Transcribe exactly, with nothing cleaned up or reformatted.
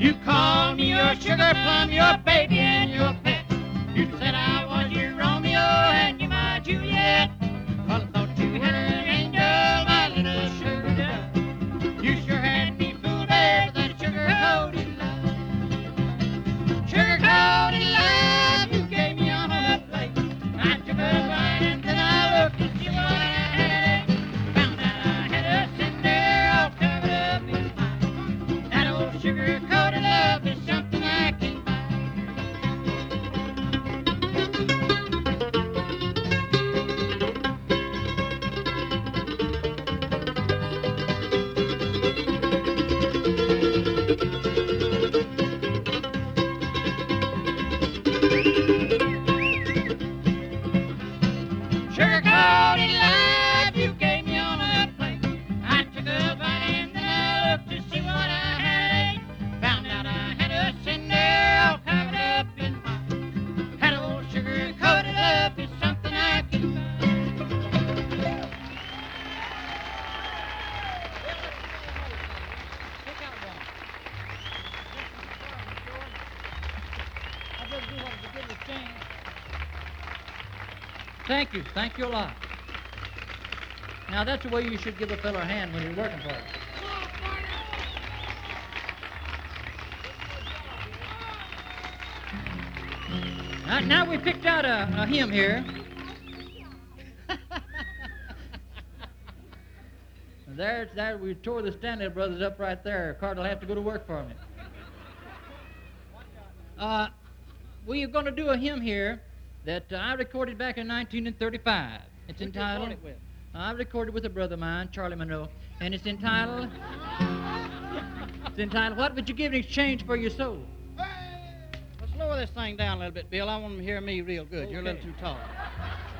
You called me your sugar plum, your baby and your pet. You said I was your Romeo and you my Juliet. Well, I thought you had an angel, my little sugar dove. You sure had me fooled there with that sugar-coated love. Sugar-coated love, you gave me on a plate. I took a bite and then I looked to see what I had. Found out I had a sitting there all covered up in white. That old sugar-coated love is something I can buy. Sugar-coated love, you gave me on a plate. I took a bite and then I looked to see what I had ate. Found out I had a sin there all covered up in white. That old sugar-coated love is something I can buy. Thank you. Thank you a lot. Now, that's the way you should give a fellow a hand when you're working for him. Now, now we picked out a, a hymn here. There, there, we tore the Stanley brothers up right there. Carter will have to go to work for me. Uh, we are going to do a hymn here that uh, I recorded back in nineteen thirty-five. It's entitled. Record it with? I recorded with a brother of mine, Charlie Monroe, and it's entitled. It's entitled "What Would You Give in Exchange for Your Soul?" Let's lower this thing down a little bit, Bill. I want them to hear me real good. You're a little Okay. too tall.